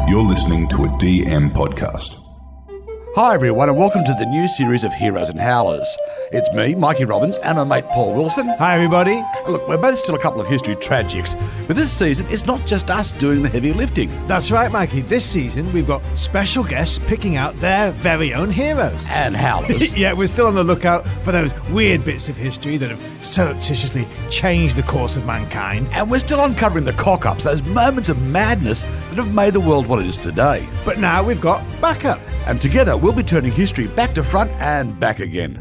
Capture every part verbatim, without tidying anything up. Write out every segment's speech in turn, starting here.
You're listening to a D M podcast. Hi everyone and welcome to the new series of Heroes and Howlers. It's me, Mikey Robbins, and my mate Paul Wilson. Hi everybody. Look, we're both still a couple of history tragics, but this season it's not just us doing the heavy lifting. That's right, Mikey. This season we've got special guests picking out their very own heroes. And Howlers. Yeah, we're still on the lookout for those weird bits of history that have surreptitiously changed the course of mankind. And we're still uncovering the cock-ups, those moments of madness that have made the world what it is today. But now we've got backup. And together we'll be turning history back to front and back again.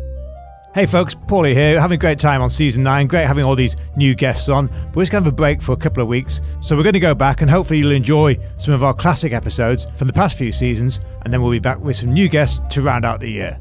Hey folks, Paulie here, having a great time on season nine. Great having all these new guests on. But we're just going to have a break for a couple of weeks. So we're going to go back and hopefully you'll enjoy some of our classic episodes from the past few seasons. And then we'll be back with some new guests to round out the year.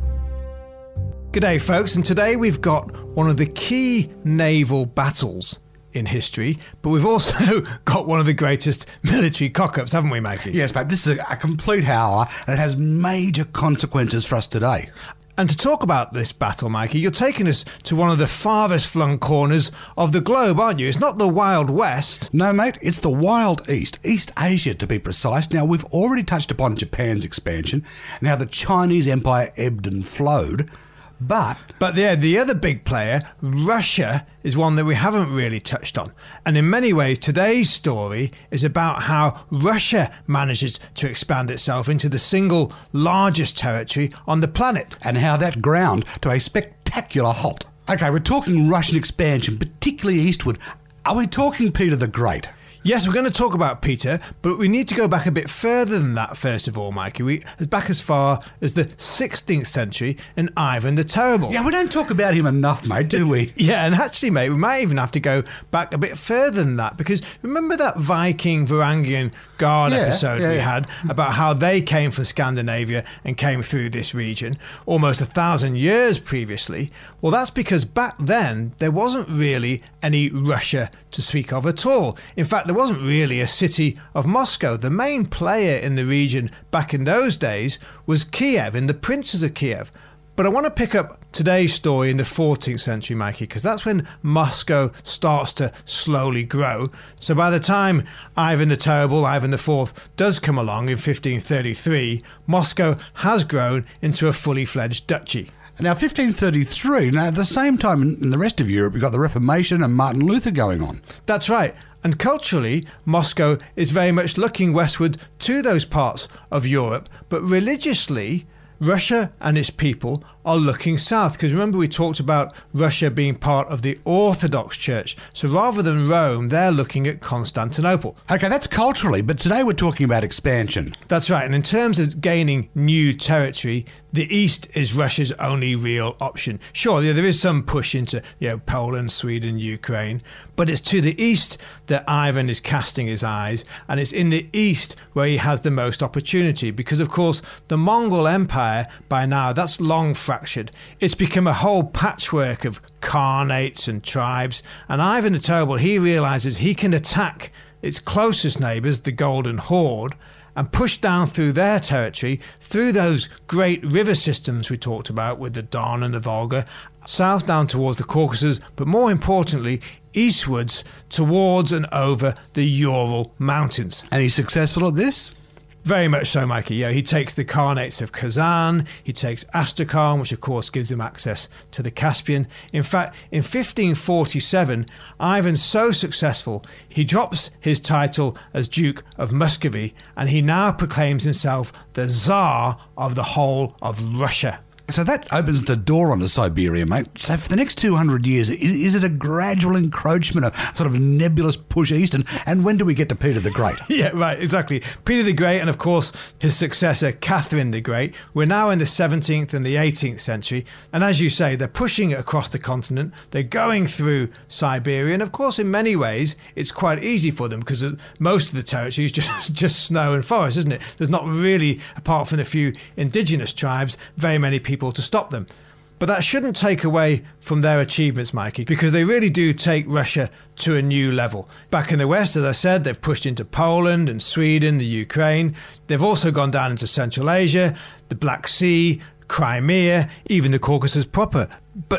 G'day folks, and today we've got one of the key naval battles in history, but we've also got one of the greatest military cock-ups, haven't we, Mikey? Yes, mate, this is a, a complete howler, and it has major consequences for us today. And to talk about this battle, Mikey, you're taking us to one of the farthest flung corners of the globe, aren't you? It's not the Wild West. No, mate, it's the Wild East, East Asia to be precise. Now, we've already touched upon Japan's expansion and how the Chinese Empire ebbed and flowed, but... But yeah, the other big player, Russia, is one that we haven't really touched on. And in many ways, today's story is about how Russia manages to expand itself into the single largest territory on the planet. And how that ground to a spectacular halt. Okay, we're talking Russian expansion, particularly eastward. Are we talking Peter the Great? Yes, we're going to talk about Peter, but we need to go back a bit further than that first of all, Mikey. We as back as far as the sixteenth century and Ivan the Terrible. Yeah, we don't talk about him enough, mate, do we? Yeah, and actually, mate, we might even have to go back a bit further than that, because remember that Viking Varangian Guard yeah, episode yeah, we yeah. had about how they came from Scandinavia and came through this region almost a thousand years previously? Well, that's because back then there wasn't really any Russia to speak of at all. In fact, there wasn't really a city of Moscow. The main player in the region back in those days was Kiev and the princes of Kiev. But I want to pick up today's story in the fourteenth century, Mikey, because that's when Moscow starts to slowly grow. So by the time Ivan the Terrible, Ivan the Fourth, does come along in fifteen thirty-three, Moscow has grown into a fully fledged duchy. Now, fifteen thirty-three, now at the same time in the rest of Europe, you've got the Reformation and Martin Luther going on. That's right. And culturally, Moscow is very much looking westward to those parts of Europe. But religiously, Russia and its people are looking south. Because remember, we talked about Russia being part of the Orthodox Church. So rather than Rome, they're looking at Constantinople. Okay, that's culturally, but today we're talking about expansion. That's right. And in terms of gaining new territory, the east is Russia's only real option. Sure, yeah, there is some push into you know, Poland, Sweden, Ukraine, but it's to the east that Ivan is casting his eyes, and it's in the east where he has the most opportunity, because of course the Mongol Empire by now, that's long fractured. It's become a whole patchwork of khanates and tribes, and Ivan the Terrible, he realizes he can attack its closest neighbors, the Golden Horde, and push down through their territory, through those great river systems we talked about with the Don and the Volga, south down towards the Caucasus, but more importantly, eastwards towards and over the Ural Mountains. And he's successful at this? Very much so, Mikey. Yeah, he takes the Khanates of Kazan, he takes Astrakhan, which of course gives him access to the Caspian. In fact, in fifteen forty-seven, Ivan's so successful, he drops his title as Duke of Muscovy, and he now proclaims himself the Tsar of the whole of Russia. So that opens the door onto Siberia, mate. So for the next two hundred years, is, is it a gradual encroachment, a sort of nebulous push east? And, and when do we get to Peter the Great? Yeah, right, exactly. Peter the Great and, of course, his successor, Catherine the Great. We're now in the seventeenth and the eighteenth century. And as you say, they're pushing it across the continent. They're going through Siberia. And, of course, in many ways, it's quite easy for them because most of the territory is just, just snow and forest, isn't it? There's not really, apart from the few indigenous tribes, very many people to stop them. But that shouldn't take away from their achievements, Mikey, because they really do take Russia to a new level. Back in the West, as I said, they've pushed into Poland and Sweden, the Ukraine. They've also gone down into Central Asia, the Black Sea, Crimea, even the Caucasus proper. But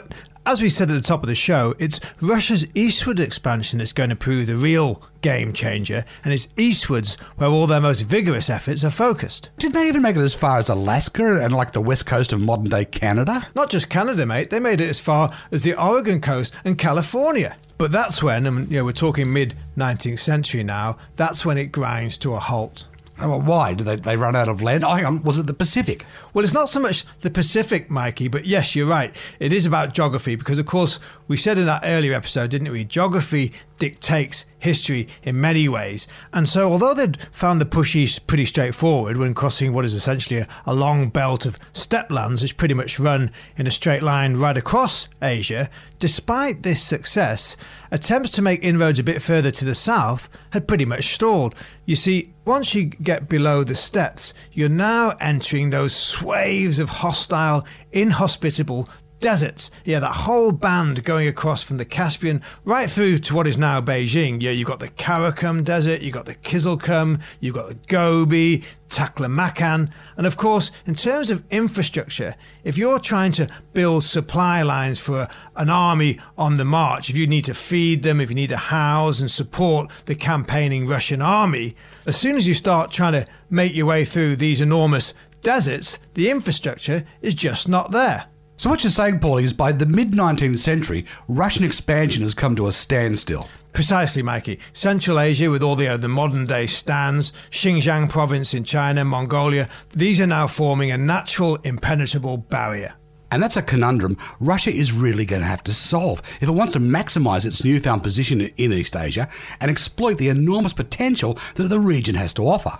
as we said at the top of the show, it's Russia's eastward expansion that's going to prove the real game changer, and it's eastwards where all their most vigorous efforts are focused. Did they even make it as far as Alaska and like the west coast of modern-day Canada? Not just Canada, mate. They made it as far as the Oregon coast and California. But that's when, and you know, we're talking mid-nineteenth century now, that's when it grinds to a halt. Oh, well, why? Did they, they run out of land? Oh, hang on, was it the Pacific? Well, it's not so much the Pacific, Mikey, but yes, you're right. It is about geography because, of course, we said in that earlier episode, didn't we? Geography dictates history in many ways. And so although they'd found the push east pretty straightforward when crossing what is essentially a, a long belt of steppe lands which pretty much run in a straight line right across Asia, despite this success, attempts to make inroads a bit further to the south had pretty much stalled. You see, once you get below the steppes, you're now entering those swathes of hostile, inhospitable deserts. Yeah, that whole band going across from the Caspian right through to what is now Beijing. Yeah, you've got the Karakum Desert, you've got the Kizilkum, you've got the Gobi, Taklamakan. And of course, in terms of infrastructure, if you're trying to build supply lines for a, an army on the march, if you need to feed them, if you need to house and support the campaigning Russian army, as soon as you start trying to make your way through these enormous deserts, the infrastructure is just not there. So what you're saying, Paulie, is by the mid-nineteenth century, Russian expansion has come to a standstill. Precisely, Mikey. Central Asia, with all the, uh, the modern-day stands, Xinjiang province in China, Mongolia, these are now forming a natural, impenetrable barrier. And that's a conundrum Russia is really going to have to solve if it wants to maximise its newfound position in East Asia and exploit the enormous potential that the region has to offer.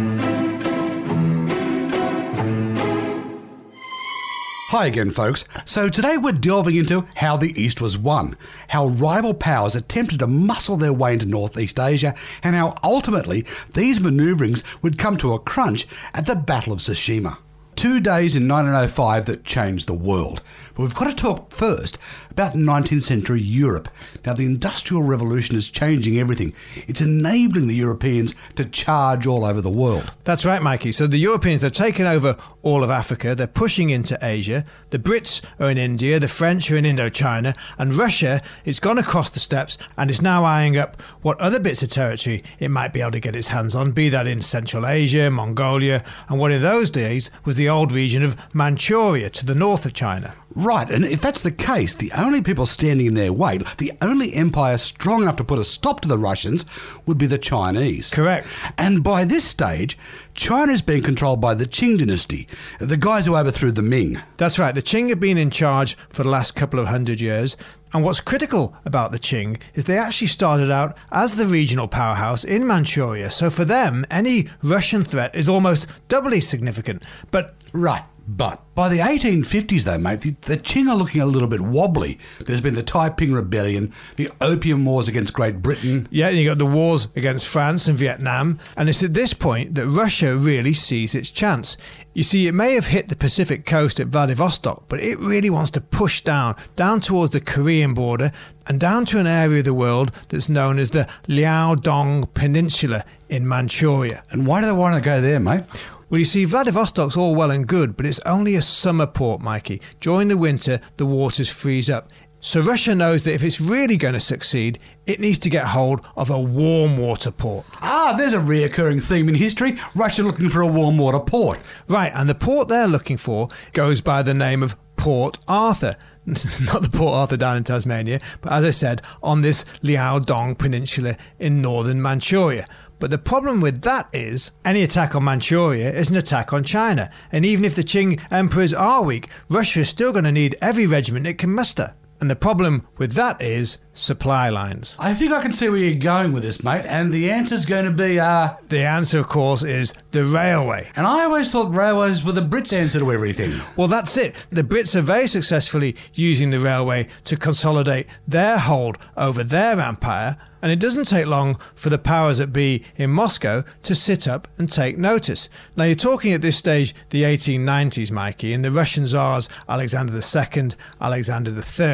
Hi again, folks. So today we're delving into how the East was won, how rival powers attempted to muscle their way into Northeast Asia, and how ultimately these manoeuvrings would come to a crunch at the Battle of Tsushima. Two days in nineteen oh five that changed the world. But we've got to talk first about nineteenth century Europe. Now, the Industrial Revolution is changing everything. It's enabling the Europeans to charge all over the world. That's right, Mikey. So the Europeans have taken over all of Africa. They're pushing into Asia. The Brits are in India. The French are in Indochina. And Russia has gone across the steppes and is now eyeing up what other bits of territory it might be able to get its hands on, be that in Central Asia, Mongolia, and what in those days was the old region of Manchuria to the north of China. Right, and if that's the case, the only people standing in their way, the only empire strong enough to put a stop to the Russians, would be the Chinese. Correct. And by this stage, China is being controlled by the Qing dynasty, the guys who overthrew the Ming. That's right, the Qing have been in charge for the last couple of hundred years. And what's critical about the Qing is they actually started out as the regional powerhouse in Manchuria. So for them, any Russian threat is almost doubly significant. But Right. But by the eighteen fifties, though, mate, the, the Qing are looking a little bit wobbly. There's been the Taiping Rebellion, the Opium Wars against Great Britain. Yeah, you got the wars against France and Vietnam. And it's at this point that Russia really sees its chance. You see, it may have hit the Pacific coast at Vladivostok, but it really wants to push down, down towards the Korean border and down to an area of the world that's known as the Liaodong Peninsula in Manchuria. And why do they want to go there, mate? Well, you see, Vladivostok's all well and good, but it's only a summer port, Mikey. During the winter, the waters freeze up. So Russia knows that if it's really going to succeed, it needs to get hold of a warm water port. Ah, there's a reoccurring theme in history. Russia looking for a warm water port. Right, and the port they're looking for goes by the name of Port Arthur. Not the Port Arthur down in Tasmania, but as I said, on this Liaodong Peninsula in northern Manchuria. But the problem with that is any attack on Manchuria is an attack on China. And even if the Qing emperors are weak, Russia is still going to need every regiment it can muster. And the problem with that is supply lines. I think I can see where you're going with this, mate, and the answer's going to be, uh... The answer, of course, is the railway. And I always thought railways were the Brits' answer to everything. Well, that's it. The Brits are very successfully using the railway to consolidate their hold over their empire, and it doesn't take long for the powers that be in Moscow to sit up and take notice. Now, you're talking at this stage the eighteen nineties, Mikey, and the Russian Tsars Alexander the Second, Alexander the Third,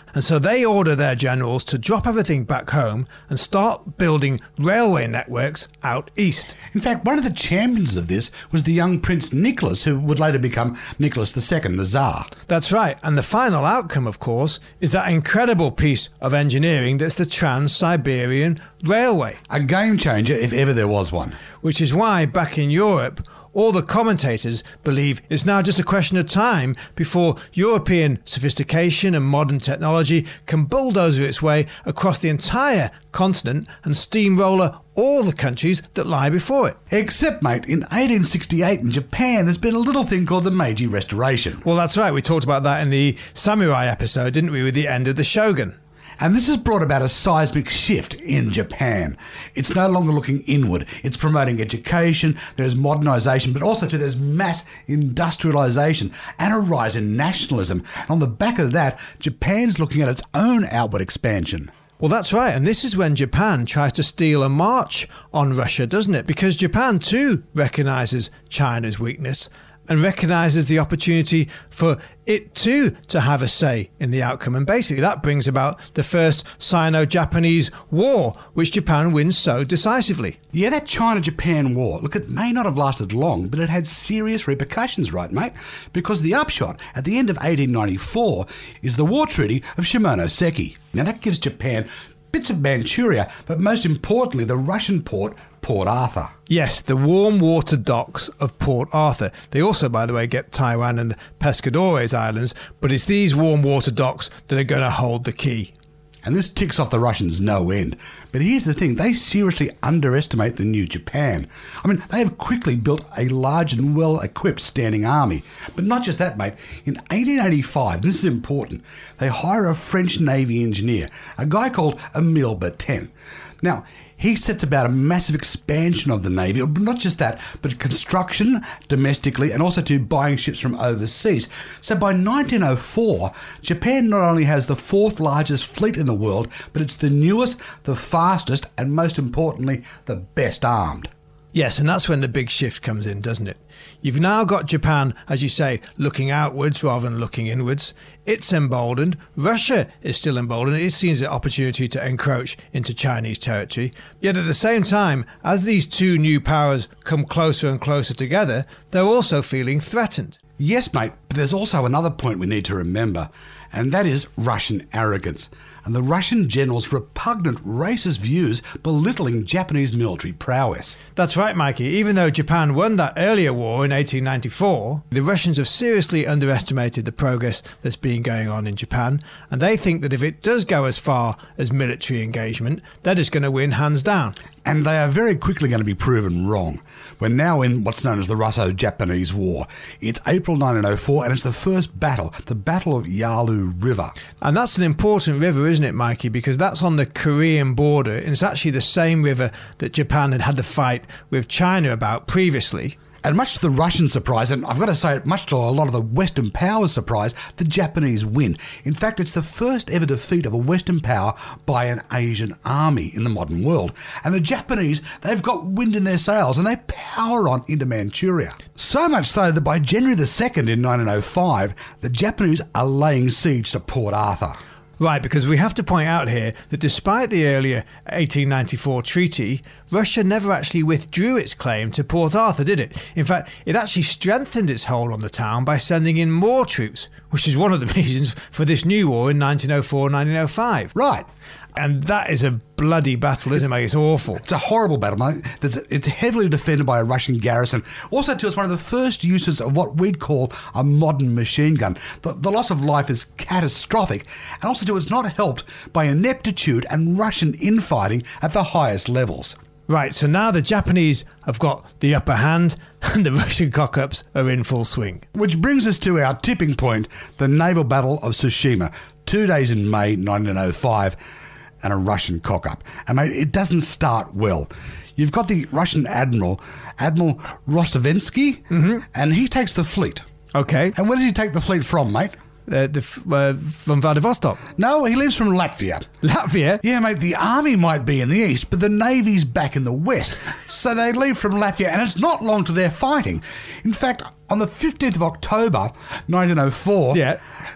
And so they order their generals to drop everything back home and start building railway networks out east. In fact, one of the champions of this was the young Prince Nicholas, who would later become Nicholas the Second, the Tsar. That's right. And the final outcome, of course, is that incredible piece of engineering that's the Trans-Siberian Railway. A game changer, if ever there was one. Which is why, back in Europe, all the commentators believe it's now just a question of time before European sophistication and modern technology can bulldozer its way across the entire continent and steamroller all the countries that lie before it. Except, mate, in eighteen sixty-eight in Japan, there's been a little thing called the Meiji Restoration. Well, that's right. We talked about that in the samurai episode, didn't we, with the end of the shogun. And this has brought about a seismic shift in Japan. It's no longer looking inward. It's promoting education, there's modernisation, but also too there's mass industrialisation and a rise in nationalism. And on the back of that, Japan's looking at its own outward expansion. Well, that's right. And this is when Japan tries to steal a march on Russia, doesn't it? Because Japan too recognises China's weakness and recognises the opportunity for it too to have a say in the outcome. And basically that brings about the first Sino-Japanese war, which Japan wins so decisively. Yeah, that China-Japan war, look, it may not have lasted long, but it had serious repercussions, right, mate? Because the upshot at the end of eighteen ninety-four is the War Treaty of Shimonoseki. Now that gives Japan bits of Manchuria, but most importantly the Russian port, Port Arthur. Yes, the warm water docks of Port Arthur. They also, by the way, get Taiwan and the Pescadores Islands, but it's these warm water docks that are going to hold the key. And this ticks off the Russians no end. But here's the thing, they seriously underestimate the new Japan. I mean, they have quickly built a large and well-equipped standing army. But not just that, mate. In eighteen eighty-five, this is important, they hire a French Navy engineer, a guy called Émile Bertin. Now, he sets about a massive expansion of the Navy, not just that, but construction domestically and also to buying ships from overseas. So by nineteen oh four, Japan not only has the fourth largest fleet in the world, but it's the newest, the fastest, and most importantly, the best armed. Yes, and that's when the big shift comes in, doesn't it? You've now got Japan, as you say, looking outwards rather than looking inwards. It's emboldened. Russia is still emboldened. It sees the opportunity to encroach into Chinese territory. Yet at the same time, as these two new powers come closer and closer together, they're also feeling threatened. Yes, mate, but there's also another point we need to remember, and that is Russian arrogance, and the Russian general's repugnant racist views belittling Japanese military prowess. That's right, Mikey. Even though Japan won that earlier war in eighteen ninety-four, the Russians have seriously underestimated the progress that's been going on in Japan, and they think that if it does go as far as military engagement, they're just going to win hands down. And they are very quickly going to be proven wrong. We're now in what's known as the Russo-Japanese War. It's April nineteen oh four, and it's the first battle, the Battle of Yalu River. And that's an important river, isn't it, Mikey? Because that's on the Korean border, and it's actually the same river that Japan had had the fight with China about previously. And much to the Russian surprise, and I've got to say, much to a lot of the Western powers' surprise, the Japanese win. In fact, it's the first ever defeat of a Western power by an Asian army in the modern world. And the Japanese, they've got wind in their sails and they power on into Manchuria. So much so that by January the second in nineteen oh five, the Japanese are laying siege to Port Arthur. Right, because we have to point out here that despite the earlier eighteen ninety-four treaty, Russia never actually withdrew its claim to Port Arthur, did it? In fact, it actually strengthened its hold on the town by sending in more troops, which is one of the reasons for this new war in nineteen oh four nineteen oh five. Right. And that is a bloody battle, isn't it, mate? It's awful. It's a horrible battle, mate. There's, it's heavily defended by a Russian garrison. Also, too, it's one of the first uses of what we'd call a modern machine gun. The, the loss of life is catastrophic. And also, too, it's not helped by ineptitude and Russian infighting at the highest levels. Right, so now the Japanese have got the upper hand and the Russian cock-ups are in full swing. Which brings us to our tipping point, the naval battle of Tsushima, two days in May nineteen oh five, and a Russian cock-up. And mate, it doesn't start well. You've got the Russian admiral, Admiral Rostovensky, mm-hmm. and he takes the fleet. Okay. And where does he take the fleet from, mate? Uh, the, uh, from Vladivostok. No, he leaves from Latvia. Latvia? Yeah, mate, the army might be in the east, but the navy's back in the west. So they leave from Latvia, and it's not long to their fighting. In fact, on the fifteenth of October, nineteen oh four, yeah.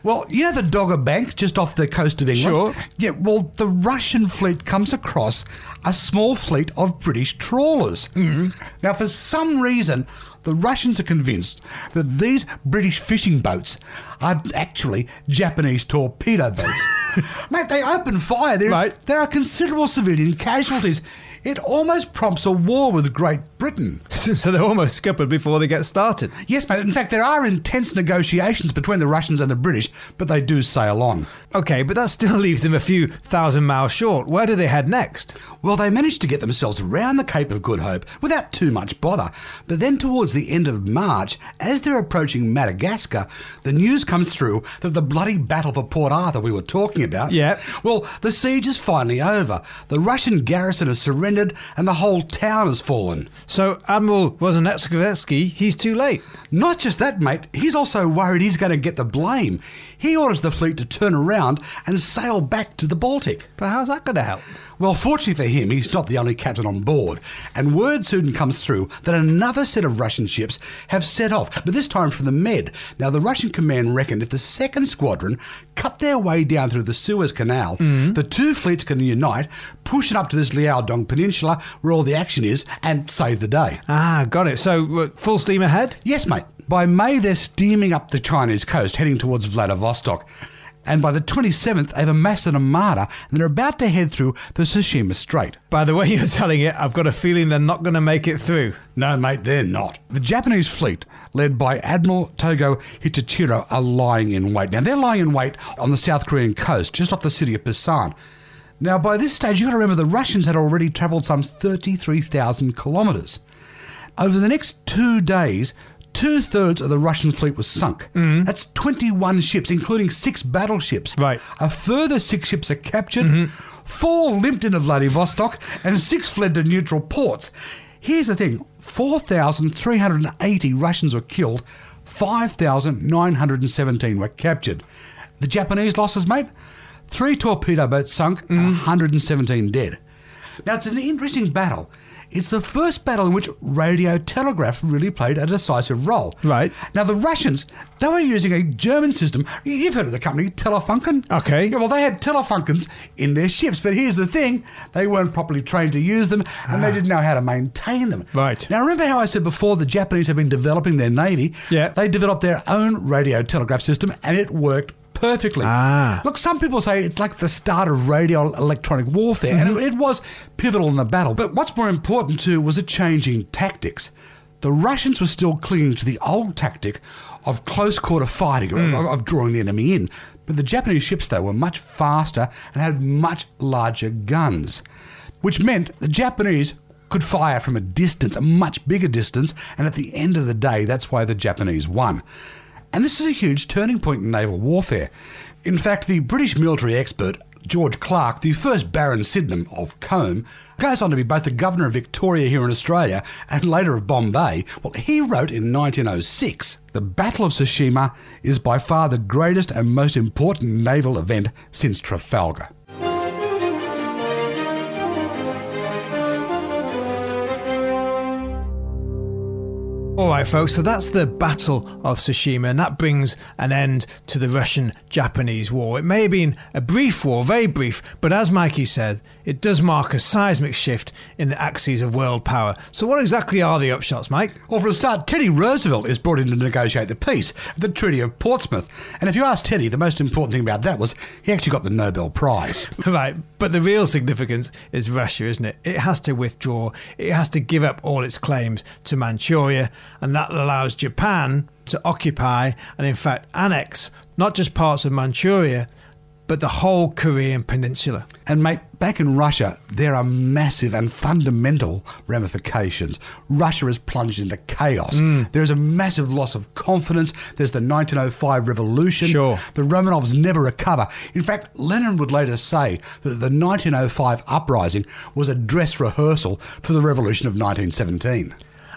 Well, you know the Dogger Bank just off the coast of England? Sure. Yeah, well, the Russian fleet comes across a small fleet of British trawlers. Mm-hmm. Now, for some reason, the Russians are convinced that these British fishing boats are actually Japanese torpedo boats. Mate, they open fire. There's, right. There are considerable civilian casualties. It almost prompts a war with Great Britain. So they're almost scuppered before they get started. Yes, mate. In fact, there are intense negotiations between the Russians and the British, but they do sail on. Okay, but that still leaves them a few thousand miles short. Where do they head next? Well, they managed to get themselves around the Cape of Good Hope without too much bother. But then towards the end of March, as they're approaching Madagascar, the news comes through that the bloody battle for Port Arthur we were talking about, yeah. well, the siege is finally over. The Russian garrison has surrendered and the whole town has fallen. So Admiral Wozniacki, he's too late. Not just that, mate. He's also worried he's going to get the blame. He orders the fleet to turn around and sail back to the Baltic. But how's that going to help? Well, fortunately for him, he's not the only captain on board, and word soon comes through that another set of Russian ships have set off, but this time from the Med. Now, the Russian command reckoned if the second squadron cut their way down through the Suez Canal, mm. the two fleets can unite, push it up to this Liaodong Peninsula, where all the action is, and save the day. Ah, got it. So, uh, full steam ahead? Yes, mate. By May, they're steaming up the Chinese coast, heading towards Vladivostok. And by the twenty-seventh, they've amassed an armada and they're about to head through the Tsushima Strait. By the way you're telling it, I've got a feeling they're not going to make it through. No, mate, they're not. The Japanese fleet, led by Admiral Togo Hitachiro, are lying in wait. Now, they're lying in wait on the South Korean coast, just off the city of Busan. Now, by this stage, you've got to remember the Russians had already travelled some thirty-three thousand kilometres. Over the next two days, two-thirds of the Russian fleet was sunk. Mm-hmm. That's twenty-one ships, including six battleships. Right. A further six ships are captured, mm-hmm. four limped into Vladivostok, and six fled to neutral ports. Here's the thing, four thousand three hundred eighty Russians were killed, five thousand nine hundred seventeen were captured. The Japanese losses, mate? Three torpedo boats sunk, mm-hmm. and one hundred seventeen dead. Now, it's an interesting battle. It's the first battle in which radio telegraph really played a decisive role. Right. Now, the Russians, they were using a German system. You've heard of the company Telefunken? Okay. Yeah, well, they had Telefunkens in their ships, but here's the thing. They weren't properly trained to use them, and ah. they didn't know how to maintain them. Right. Now, remember how I said before the Japanese have been developing their navy? Yeah. They developed their own radio telegraph system, and it worked perfectly. Ah. Look, some people say it's like the start of radio electronic warfare, mm-hmm. and it, it was pivotal in the battle. But what's more important too was a change in tactics. The Russians were still clinging to the old tactic of close quarter fighting, mm. of, of drawing the enemy in. But the Japanese ships, though, were much faster and had much larger guns, which meant the Japanese could fire from a distance, a much bigger distance, and at the end of the day, that's why the Japanese won. And this is a huge turning point in naval warfare. In fact, the British military expert George Clark, the first Baron Sydenham of Combe, goes on to be both the Governor of Victoria here in Australia and later of Bombay. Well, he wrote in nineteen oh six, "The Battle of Tsushima is by far the greatest and most important naval event since Trafalgar." All right, folks, so that's the Battle of Tsushima, and that brings an end to the Russian-Japanese war. It may have been a brief war, very brief, but as Mikey said, it does mark a seismic shift in the axes of world power. So what exactly are the upshots, Mike? Well, for a start, Teddy Roosevelt is brought in to negotiate the peace at the Treaty of Portsmouth. And if you ask Teddy, the most important thing about that was he actually got the Nobel Prize. Right, but the real significance is Russia, isn't it? It has to withdraw, it has to give up all its claims to Manchuria, and that allows Japan to occupy and in fact annex not just parts of Manchuria, but the whole Korean peninsula. And mate, back in Russia, there are massive and fundamental ramifications. Russia is plunged into chaos. Mm. There is a massive loss of confidence. There's the nineteen oh five revolution. Sure. The Romanovs never recover. In fact, Lenin would later say that the nineteen oh five uprising was a dress rehearsal for the revolution of nineteen seventeen.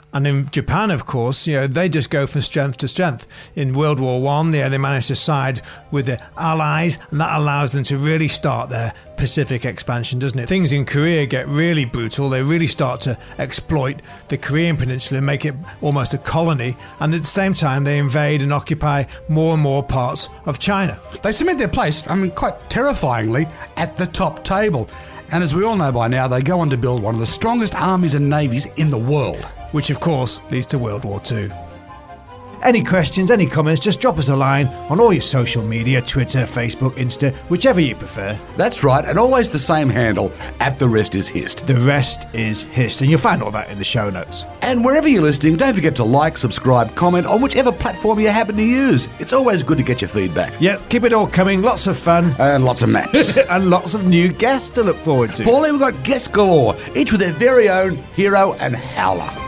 And in Japan, of course, you know, they just go from strength to strength. In World War One, yeah, they managed to side with the Allies, and that allows them to really start their Pacific expansion, doesn't it? Things in Korea get really brutal. They really start to exploit the Korean peninsula and make it almost a colony. And at the same time, they invade and occupy more and more parts of China. They cement their place, I mean, quite terrifyingly, at the top table. And as we all know by now, they go on to build one of the strongest armies and navies in the world. Which, of course, leads to World War Two. Any questions, any comments, just drop us a line on all your social media, Twitter, Facebook, Insta, whichever you prefer. That's right, and always the same handle, at The Rest Is Hist. The Rest Is Hist, and you'll find all that in the show notes. And wherever you're listening, don't forget to like, subscribe, comment on whichever platform you happen to use. It's always good to get your feedback. Yes, keep it all coming, lots of fun. And lots of maps. And lots of new guests to look forward to. Paulie, we've got guests galore, each with their very own hero and howler.